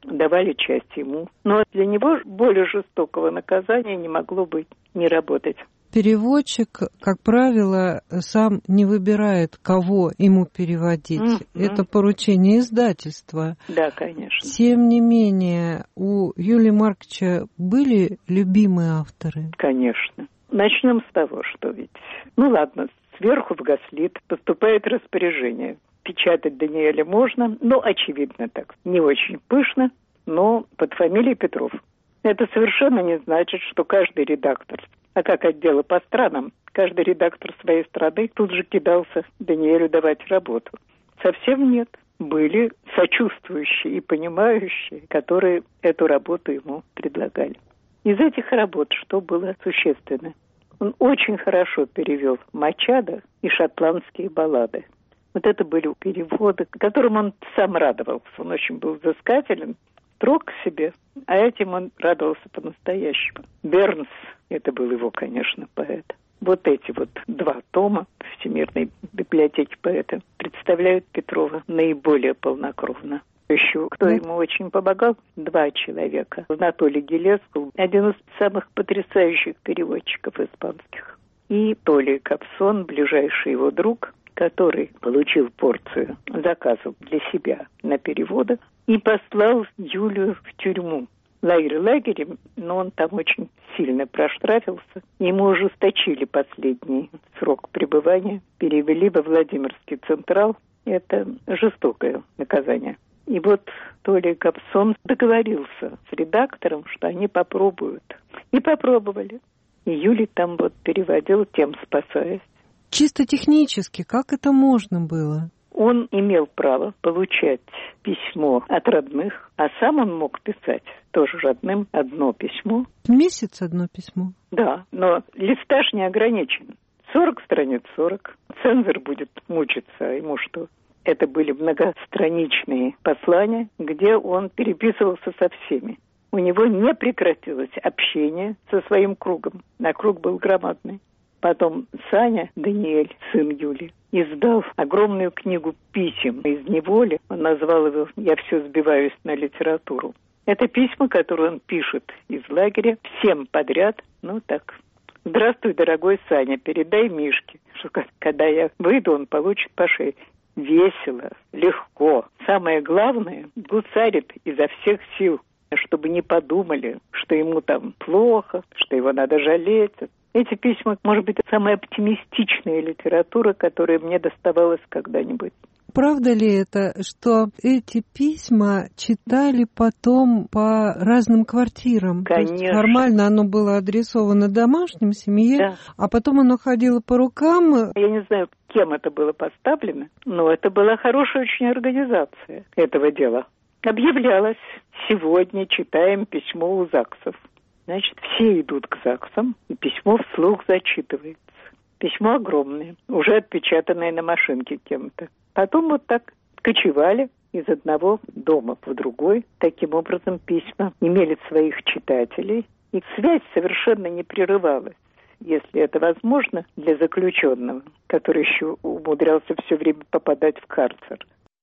давали часть ему. Но для него более жестокого наказания не могло быть, не работать. Переводчик, как правило, сам не выбирает, кого ему переводить. Это поручение издательства. Да, конечно. Тем не менее, у Юлия Марковича были любимые авторы? Конечно. Начнем с того, что ведь... Ну ладно, сверху в Гослит поступает распоряжение. Печатать Даниэля можно, но, очевидно так, не очень пышно, но под фамилией Петров. Это совершенно не значит, что каждый редактор, а как отделы по странам, каждый редактор своей страны тут же кидался Даниэлю давать работу. Совсем нет. Были сочувствующие и понимающие, которые эту работу ему предлагали. Из этих работ что было существенно? Он очень хорошо перевел Мачадо и шотландские баллады. Вот это были переводы, которым он сам радовался. Он очень был взыскателен, строг к себе, а этим он радовался по-настоящему. Бернс, это был его, конечно, поэт. Вот эти вот 2 тома Всемирной библиотеки поэта представляют Петрова наиболее полнокровно. Еще кто ему очень помогал? 2 человека. Анатолий Гелескул, один из самых потрясающих переводчиков испанских. И Толли Капсон, ближайший его друг, который получил порцию заказов для себя на переводы и послал Юлию в тюрьму. Лагерем, но он там очень сильно проштрафился. Ему ужесточили последний срок пребывания, перевели во Владимирский Централ. Это жестокое наказание. И вот Толли Капсон договорился с редактором, что они попробуют. И попробовали. И Юлий там вот переводил, тем спасаясь. Чисто технически, как это можно было? Он имел право получать письмо от родных, а сам он мог писать тоже родным одно письмо. В месяц одно письмо? Да, но листаж не ограничен. 40 страниц 40. Цензор будет мучиться, ему что? Это были многостраничные послания, где он переписывался со всеми. У него не прекратилось общение со своим кругом. А круг был громадный. Потом Саня, Даниэль, сын Юли, издал огромную книгу писем из неволи. Он назвал его «Я все сбиваюсь на литературу». Это письма, которые он пишет из лагеря всем подряд. Ну так, здравствуй, дорогой Саня, передай Мишке, что когда я выйду, он получит по шее. Весело, легко. Самое главное, гусарит изо всех сил, чтобы не подумали, что ему там плохо, что его надо жалеть. Эти письма, может быть, самая оптимистичная литература, которая мне доставалась когда-нибудь. Правда ли это, что эти письма читали потом по разным квартирам? Конечно. То есть формально оно было адресовано домашним, семье, да. А потом оно ходило по рукам. Я не знаю, кем это было поставлено, но это была хорошая очень организация этого дела. Объявлялось: сегодня читаем письмо у ЗАГСов. Значит, все идут к ЗАГСам, и письмо вслух зачитывается. Письмо огромное, уже отпечатанное на машинке кем-то. Потом вот так кочевали из одного дома в другой. Таким образом, письма имели своих читателей, и связь совершенно не прерывалась, если это возможно, для заключенного, который еще умудрялся все время попадать в карцер.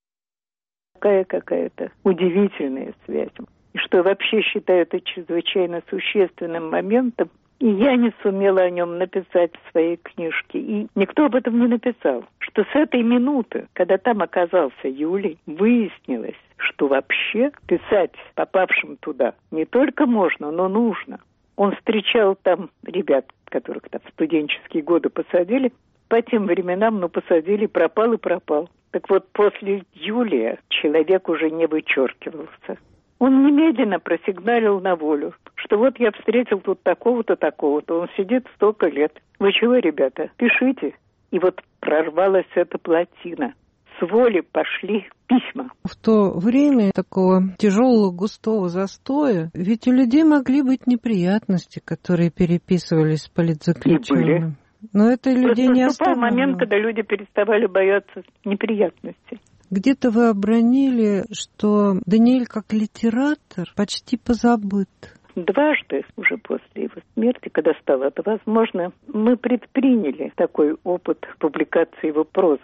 Такая какая-то удивительная связь. И что я вообще считаю это чрезвычайно существенным моментом. И я не сумела о нем написать в своей книжке. И никто об этом не написал. Что с этой минуты, когда там оказался Юлий, выяснилось, что вообще писать попавшим туда не только можно, но нужно. Он встречал там ребят, которых там в студенческие годы посадили. По тем временам, посадили, пропал и пропал. Так вот, после Юлия человек уже не вычеркивался. Он немедленно просигналил на волю, что вот я встретил тут такого-то, такого-то, он сидит столько лет. Вы чего, ребята, пишите. И вот прорвалась эта плотина. С воли пошли письма. В то время такого тяжелого, густого застоя, ведь у людей могли быть неприятности, которые переписывались с политзаключенными. Но это людей не оставило. Наступал момент, когда люди переставали бояться неприятностей. Где-то вы обронили, что Даниэль как литератор почти позабыт. Дважды уже после его смерти, когда стало это возможно, мы предприняли такой опыт публикации его прозы.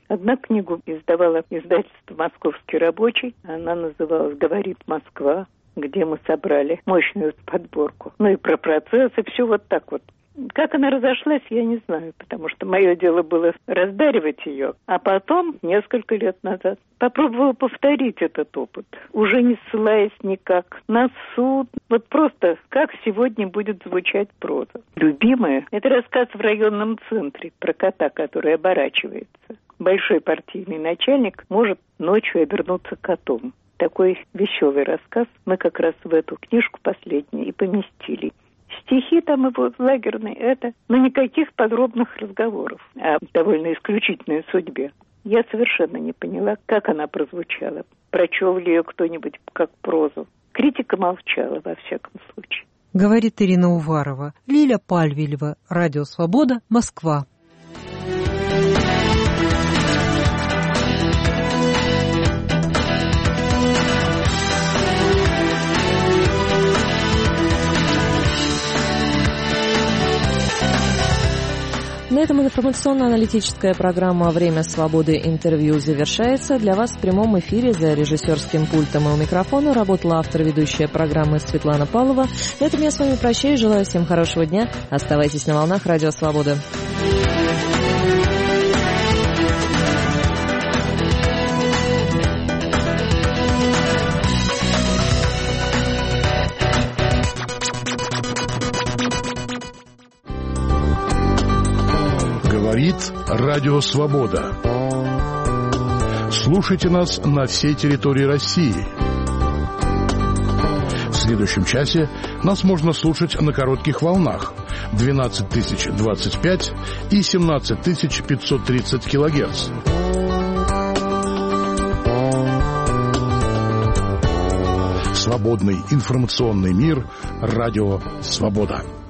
Одна книгу издавала издательство «Московский рабочий». Она называлась «Говорит Москва», где мы собрали мощную подборку. Ну и про процессы, все вот так вот. Как она разошлась, я не знаю, потому что мое дело было раздаривать ее. А потом, несколько лет назад, попробовала повторить этот опыт, уже не ссылаясь никак на суд. Вот просто, как сегодня будет звучать проза. Любимая – это рассказ в районном центре про кота, который оборачивается. Большой партийный начальник может ночью обернуться котом. Такой веселый рассказ мы как раз в эту книжку последнюю и поместили. Стихи там его лагерные, но никаких подробных разговоров о довольно исключительной судьбе. Я совершенно не поняла, как она прозвучала. Прочел ли ее кто-нибудь как прозу. Критика молчала, во всяком случае. Говорит Ирина Уварова. Лиля Пальвилева. Радио «Свобода», Москва. На этом информационно-аналитическая программа «Время свободы. Интервью» завершается. Для вас в прямом эфире за режиссерским пультом и у микрофона работала автор-ведущая программы Светлана Павлова. На этом я с вами прощаюсь. Желаю всем хорошего дня. Оставайтесь на волнах Радио «Свобода». Говорит Радио «Свобода». Слушайте нас на всей территории России. В следующем часе нас можно слушать на коротких волнах 12025 и 17530 килогерц. Свободный информационный мир. Радио «Свобода».